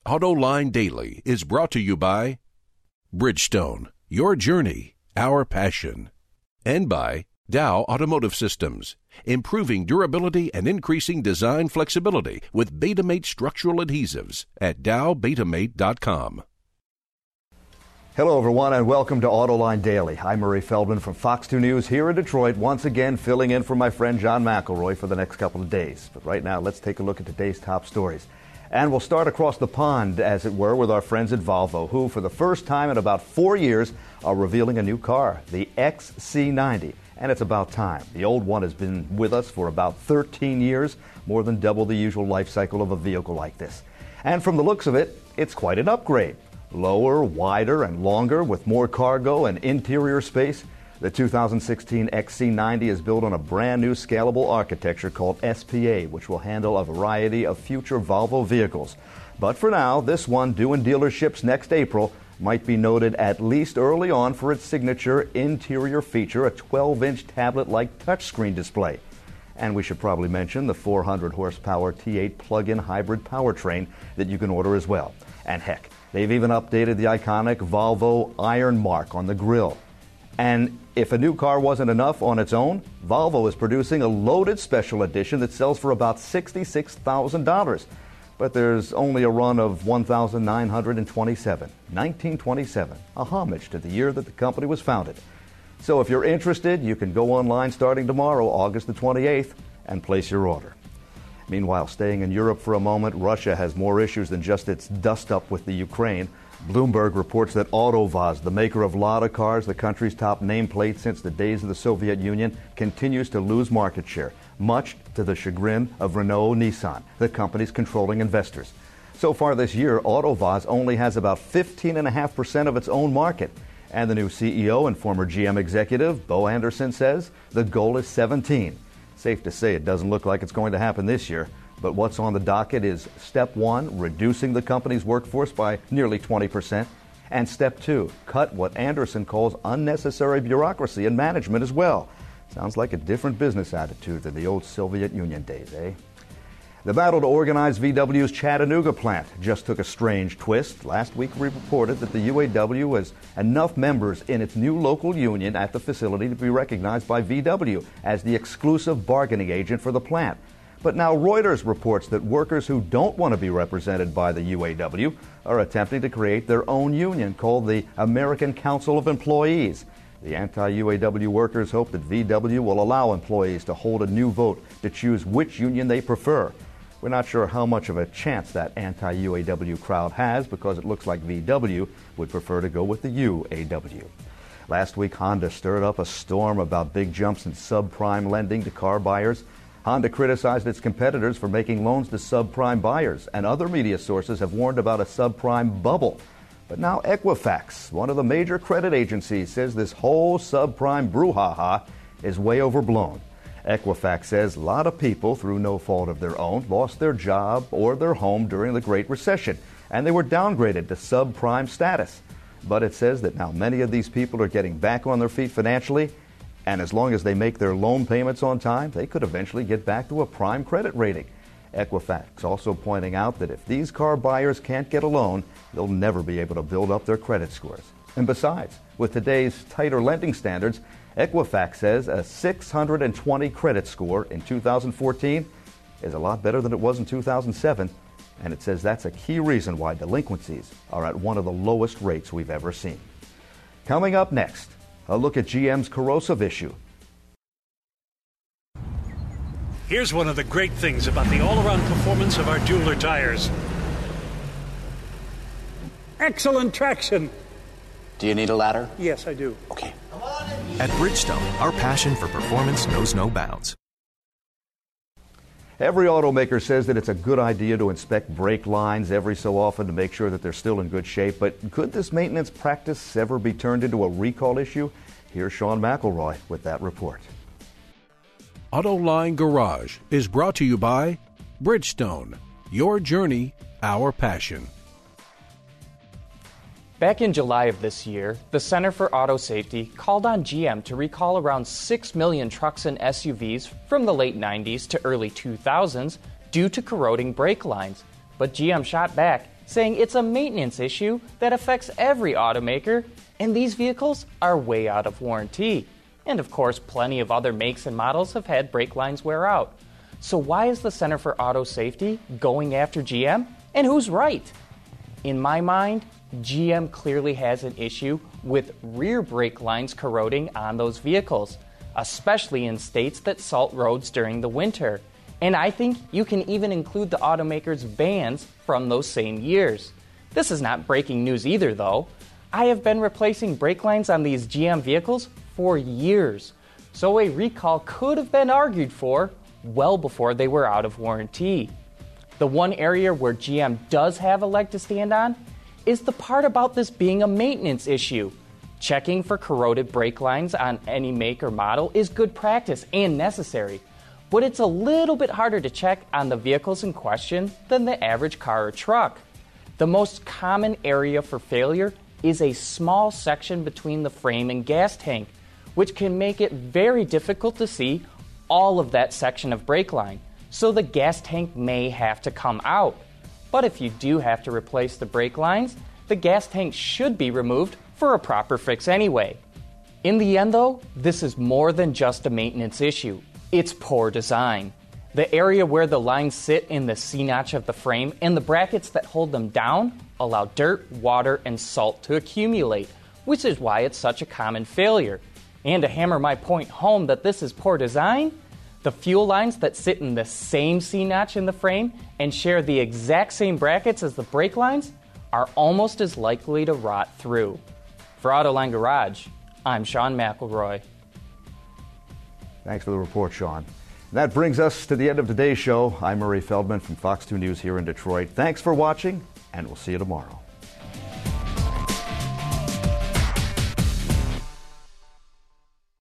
AutoLine Daily is brought to you by Bridgestone, your journey, our passion. And by Dow Automotive Systems, improving durability and increasing design flexibility with Betamate structural adhesives at dowbetamate.com. Hello, everyone, and welcome to AutoLine Daily. I'm Murray Feldman from Fox 2 News here in Detroit, once again filling in for my friend John McElroy for the next couple of days. But right now, let's take a look at today's top stories. And we'll start across the pond, as it were, with our friends at Volvo, who, for the first time in about 4 years, are revealing a new car, the XC90. And it's about time. The old one has been with us for about 13 years, more than double the usual life cycle of a vehicle like this. And from the looks of it, it's quite an upgrade. Lower, wider, and longer, with more cargo and interior space. The 2016 XC90 is built on a brand new scalable architecture called SPA, which will handle a variety of future Volvo vehicles. But for now, this one, due in dealerships next April, might be noted at least early on for its signature interior feature, a 12-inch tablet-like touchscreen display. And we should probably mention the 400 horsepower T8 plug-in hybrid powertrain that you can order as well. And heck, they've even updated the iconic Volvo iron mark on the grille. And if a new car wasn't enough on its own, Volvo is producing a loaded special edition that sells for about $66,000. But there's only a run of 1927, a homage to the year that the company was founded. So if you're interested, you can go online starting tomorrow, August the 28th, and place your order. Meanwhile, staying in Europe for a moment, Russia has more issues than just its dust-up with the Ukraine. Bloomberg reports that AutoVAZ, the maker of Lada cars, the country's top nameplate since the days of the Soviet Union, continues to lose market share, much to the chagrin of Renault-Nissan, the company's controlling investors. So far this year, AutoVAZ only has about 15.5% of its own market. And the new CEO and former GM executive, Bo Anderson, says the goal is 17. Safe to say it doesn't look like it's going to happen this year. But what's on the docket is step one, reducing the company's workforce by nearly 20%. And step two, cut what Anderson calls unnecessary bureaucracy and management as well. Sounds like a different business attitude than the old Soviet Union days, eh? The battle to organize VW's Chattanooga plant just took a strange twist. Last week we reported that the UAW has enough members in its new local union at the facility to be recognized by VW as the exclusive bargaining agent for the plant. But now Reuters reports that workers who don't want to be represented by the UAW are attempting to create their own union called the American Council of Employees. The anti-UAW workers hope that VW will allow employees to hold a new vote to choose which union they prefer. We're not sure how much of a chance that anti-UAW crowd has because it looks like VW would prefer to go with the UAW. Last week, Honda stirred up a storm about big jumps in subprime lending to car buyers. Honda criticized its competitors for making loans to subprime buyers, and other media sources have warned about a subprime bubble. But now Equifax, one of the major credit agencies, says this whole subprime brouhaha is way overblown. Equifax says a lot of people, through no fault of their own, lost their job or their home during the Great Recession, and they were downgraded to subprime status. But it says that now many of these people are getting back on their feet financially, and as long as they make their loan payments on time, they could eventually get back to a prime credit rating. Equifax also pointing out that if these car buyers can't get a loan, they'll never be able to build up their credit scores. And besides, with today's tighter lending standards, Equifax says a 620 credit score in 2014 is a lot better than it was in 2007, and it says that's a key reason why delinquencies are at one of the lowest rates we've ever seen. Coming up next, a look at GM's corrosive issue. Here's one of the great things about the all-around performance of our Dueler tires. Excellent traction. Do you need a ladder? Yes, I do. Okay. At Bridgestone, our passion for performance knows no bounds. Every automaker says that it's a good idea to inspect brake lines every so often to make sure that they're still in good shape. But could this maintenance practice ever be turned into a recall issue? Here's Sean McElroy with that report. AutoLine Garage is brought to you by Bridgestone, your journey, our passion. Back in July of this year, the Center for Auto Safety called on GM to recall around 6 million trucks and SUVs from the late 90s to early 2000s due to corroding brake lines. But GM shot back saying it's a maintenance issue that affects every automaker, and these vehicles are way out of warranty. And of course, plenty of other makes and models have had brake lines wear out. So why is the Center for Auto Safety going after GM? And who's right? In my mind, GM clearly has an issue with rear brake lines corroding on those vehicles, especially in states that salt roads during the winter. And I think you can even include the automaker's bans from those same years. This is not breaking news either, though. I have been replacing brake lines on these GM vehicles for years, so a recall could have been argued for well before they were out of warranty. The one area where GM does have a leg to stand on is the part about this being a maintenance issue. Checking for corroded brake lines on any make or model is good practice and necessary, but it's a little bit harder to check on the vehicles in question than the average car or truck. The most common area for failure is a small section between the frame and gas tank, which can make it very difficult to see all of that section of brake line, so the gas tank may have to come out. But if you do have to replace the brake lines, the gas tank should be removed for a proper fix anyway. In the end though, this is more than just a maintenance issue. It's poor design. The area where the lines sit in the C-notch of the frame and the brackets that hold them down allow dirt, water, and salt to accumulate, which is why it's such a common failure. And to hammer my point home that this is poor design, the fuel lines that sit in the same C-notch in the frame and share the exact same brackets as the brake lines are almost as likely to rot through. For Autoline Garage, I'm Sean McElroy. Thanks for the report, Sean. That brings us to the end of today's show. I'm Murray Feldman from Fox 2 News here in Detroit. Thanks for watching, and we'll see you tomorrow.